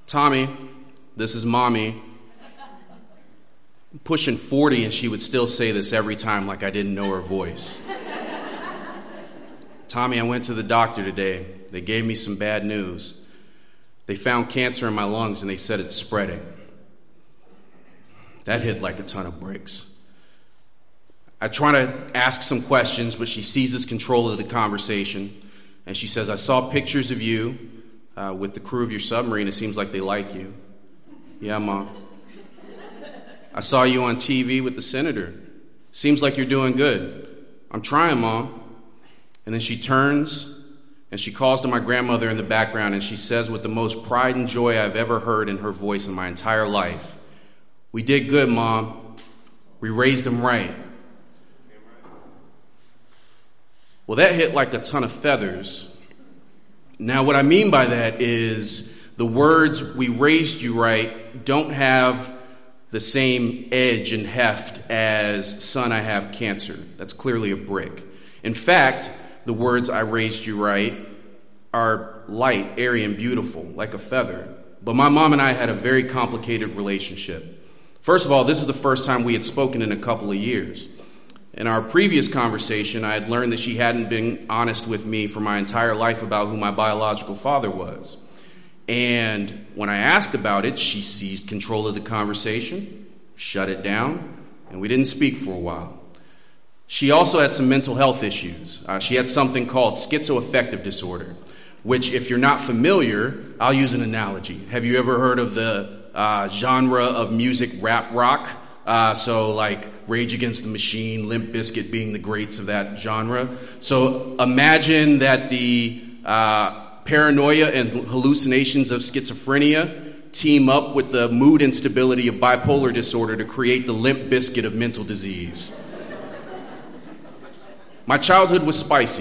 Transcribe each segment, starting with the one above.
Tommy, this is Mommy. I'm pushing 40 and she would still say this every time like I didn't know her voice. Tommy, I went to the doctor today. They gave me some bad news. They found cancer in my lungs and they said it's spreading. That hit like a ton of bricks. I try to ask some questions, but she seizes control of the conversation. And she says, I saw pictures of you with the crew of your submarine. It seems like they like you. Yeah, Mom. I saw you on TV with the senator. Seems like you're doing good. I'm trying, Mom. And then she turns and she calls to my grandmother in the background and she says with the most pride and joy I've ever heard in her voice in my entire life, we did good, Mom. We raised him right. Well, that hit like a ton of feathers. Now, what I mean by that is the words, we raised you right, don't have the same edge and heft as, son, I have cancer. That's clearly a brick. In fact, the words, I raised you right, are light, airy, and beautiful, like a feather. But my mom and I had a very complicated relationship. First of all, this is the first time we had spoken in a couple of years. In our previous conversation, I had learned that she hadn't been honest with me for my entire life about who my biological father was. And when I asked about it, she seized control of the conversation, shut it down, and we didn't speak for a while. She also had some mental health issues. She had something called schizoaffective disorder, which, if you're not familiar, I'll use an analogy. Have you ever heard of the genre of music rap rock? So like Rage Against the Machine, Limp Bizkit being the greats of that genre. So imagine that the paranoia and hallucinations of schizophrenia team up with the mood instability of bipolar disorder to create the Limp Bizkit of mental disease. My childhood was spicy.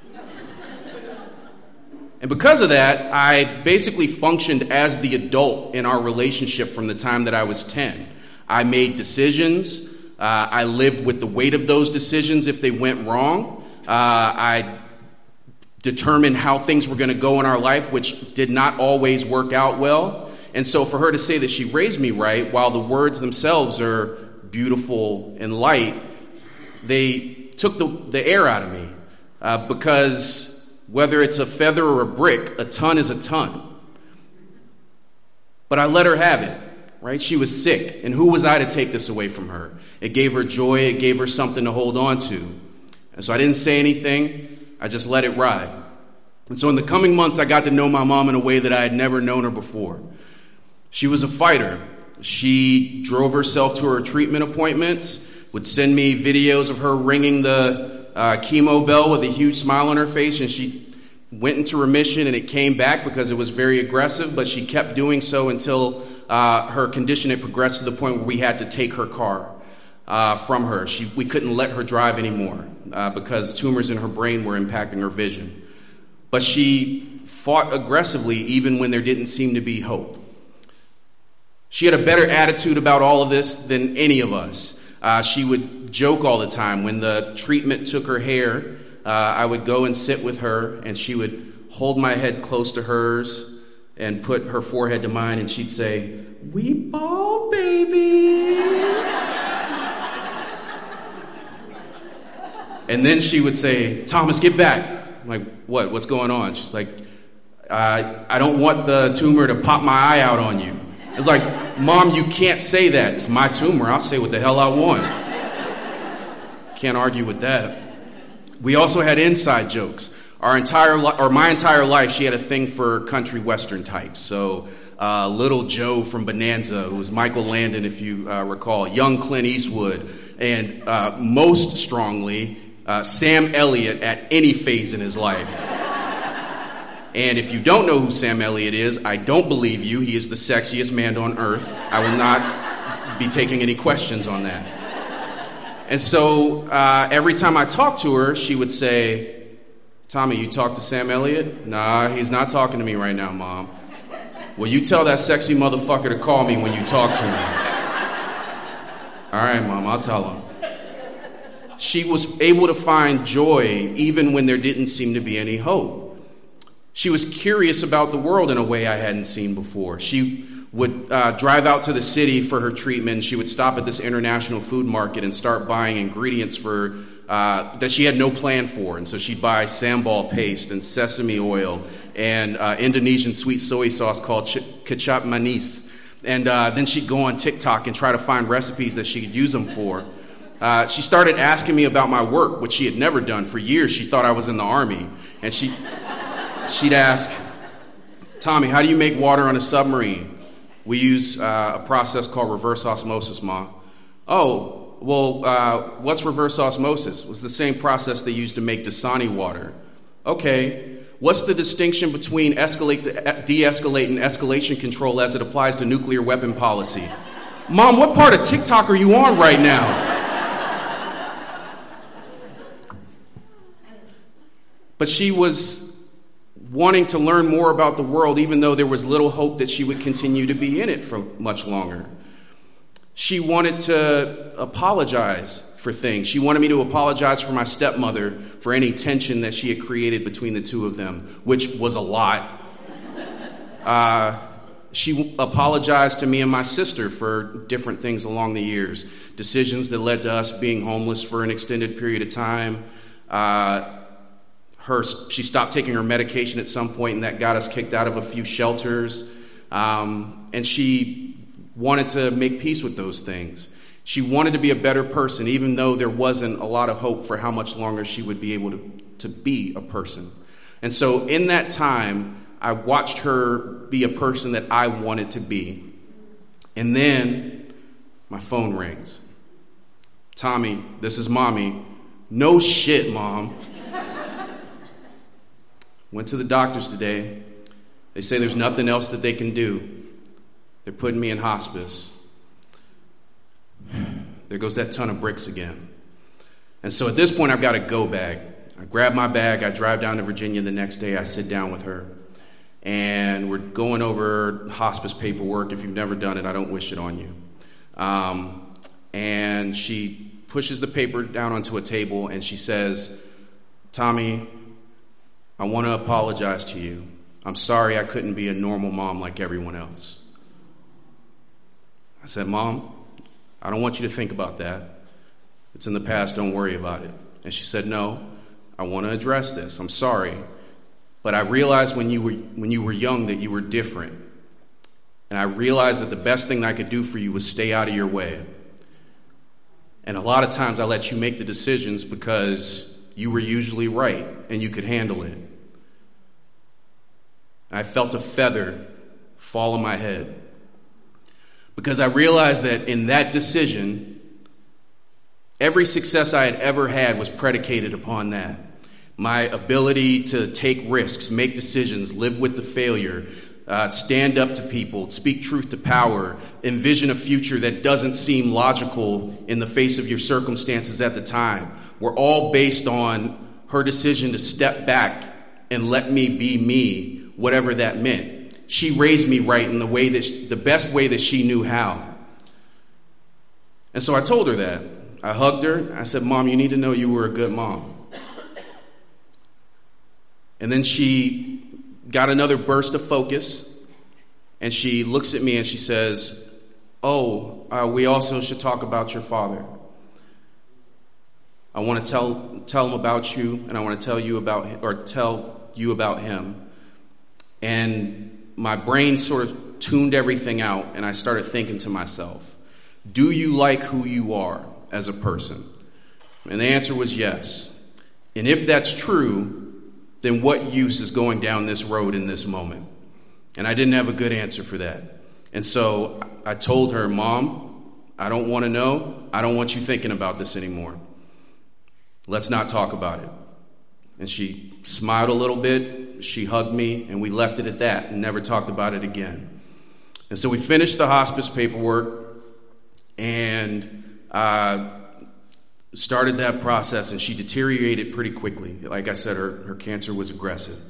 And because of that, I basically functioned as the adult in our relationship from the time that I was 10. I made decisions. I lived with the weight of those decisions if they went wrong. I determined how things were going to go in our life, which did not always work out well. And so for her to say that she raised me right, while the words themselves are beautiful and light, they took the air out of me. Because whether it's a feather or a brick, a ton is a ton. But I let her have it. Right? She was sick, and who was I to take this away from her? It gave her joy, it gave her something to hold on to. And so I didn't say anything, I just let it ride. And so in the coming months, I got to know my mom in a way that I had never known her before. She was a fighter. She drove herself to her treatment appointments, would send me videos of her ringing the chemo bell with a huge smile on her face, and she went into remission, and it came back because it was very aggressive, but she kept doing so until her condition had progressed to the point where we had to take her car from her. We couldn't let her drive anymore because tumors in her brain were impacting her vision. But she fought aggressively even when there didn't seem to be hope. She had a better attitude about all of this than any of us. She would joke all the time. When the treatment took her hair, I would go and sit with her, and she would hold my head close to hers and put her forehead to mine, and she'd say, "We bald, baby." And then she would say, "Thomas, get back." I'm like, what? What's going on? She's like, I don't want the tumor to pop my eye out on you. It's like, Mom, you can't say that. It's my tumor. I'll say what the hell I want. Can't argue with that. We also had inside jokes. My entire life, she had a thing for country western types. So Little Joe from Bonanza, who was Michael Landon, if you recall, young Clint Eastwood, and most strongly, Sam Elliott at any phase in his life. And if you don't know who Sam Elliott is, I don't believe you. He is the sexiest man on earth. I will not be taking any questions on that. And so every time I talked to her, she would say, "Tommy, you talk to Sam Elliott?" "Nah, he's not talking to me right now, Mom." "Well, you tell that sexy motherfucker to call me when you talk to him." "All right, Mom, I'll tell him." She was able to find joy even when there didn't seem to be any hope. She was curious about the world in a way I hadn't seen before. She would drive out to the city for her treatment. She would stop at this international food market and start buying ingredients for that she had no plan for. And so she'd buy sambal paste and sesame oil and Indonesian sweet soy sauce called kecap manis. And then she'd go on TikTok and try to find recipes that she could use them for. She started asking me about my work, which she had never done. For years, she thought I was in the Army. And she'd ask, Tommy, how do you make water on a submarine? We use a process called reverse osmosis, Ma. Oh, well, what's reverse osmosis? It was the same process they used to make Dasani water. Okay. What's the distinction between escalate to de-escalate and escalation control as it applies to nuclear weapon policy? Mom, what part of TikTok are you on right now? But she was wanting to learn more about the world, even though there was little hope that she would continue to be in it for much longer. She wanted to apologize for things. She wanted me to apologize for my stepmother for any tension that she had created between the two of them, which was a lot. She apologized to me and my sister for different things along the years, decisions that led to us being homeless for an extended period of time. She stopped taking her medication at some point, and that got us kicked out of a few shelters. And she wanted to make peace with those things. She wanted to be a better person, even though there wasn't a lot of hope for how much longer she would be able to be a person. And so in that time, I watched her be a person that I wanted to be. And then my phone rings. Tommy, this is Mommy. No shit, Mom. Went to the doctors today. They say there's nothing else that they can do. They're putting me in hospice. There goes that ton of bricks again. And so at this point, I've got a go bag. I grab my bag. I drive down to Virginia the next day. I sit down with her. And we're going over hospice paperwork. If you've never done it, I don't wish it on you. And she pushes the paper down onto a table and she says, Tommy, I want to apologize to you. I'm sorry I couldn't be a normal mom like everyone else. I said, Mom, I don't want you to think about that. It's in the past. Don't worry about it. And she said, no, I want to address this. I'm sorry. But I realized when you were young that you were different. And I realized that the best thing I could do for you was stay out of your way. And a lot of times I let you make the decisions because you were usually right and you could handle it. I felt a feather fall on my head because I realized that in that decision, every success I had ever had was predicated upon that. My ability to take risks, make decisions, live with the failure, stand up to people, speak truth to power, envision a future that doesn't seem logical in the face of your circumstances at the time, were all based on her decision to step back and let me be me, whatever that meant. She raised me right in the best way that she knew how. And so I told her that. I hugged her. I said, Mom, you need to know you were a good mom. And then she got another burst of focus, and she looks at me and she says, we also should talk about your father. I want to tell him about you, and I want to tell you about him. And my brain sort of tuned everything out, and I started thinking to myself, do you like who you are as a person? And the answer was yes. And if that's true, then what use is going down this road in this moment? And I didn't have a good answer for that. And so I told her, Mom, I don't want to know. I don't want you thinking about this anymore. Let's not talk about it. And she smiled a little bit. She hugged me, and we left it at that and never talked about it again. And so we finished the hospice paperwork and started that process, and she deteriorated pretty quickly. Like I said, her cancer was aggressive.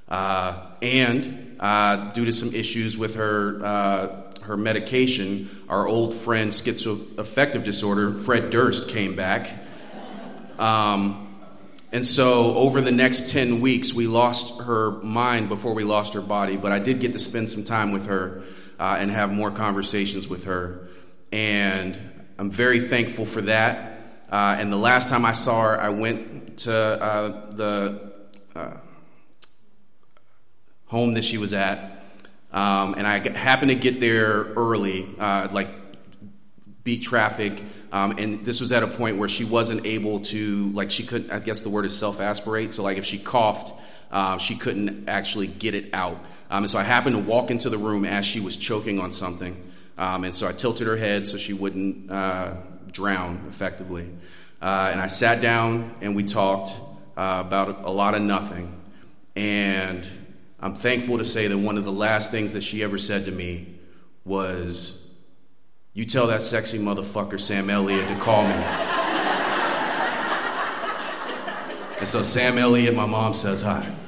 And due to some issues with her medication, our old friend schizoaffective disorder, Fred Durst, came back. And so over the next 10 weeks, we lost her mind before we lost her body. But I did get to spend some time with her and have more conversations with her. And I'm very thankful for that. And the last time I saw her, I went to the home that she was at. And I happened to get there early, beat traffic. And this was at a point where she wasn't able to, she couldn't, I guess the word is self-aspirate. So if she coughed, she couldn't actually get it out. And so I happened to walk into the room as she was choking on something. And so I tilted her head so she wouldn't drown effectively. And I sat down and we talked about a lot of nothing. And I'm thankful to say that one of the last things that she ever said to me was, "You tell that sexy motherfucker Sam Elliott to call me." And so Sam Elliott, my mom, says hi.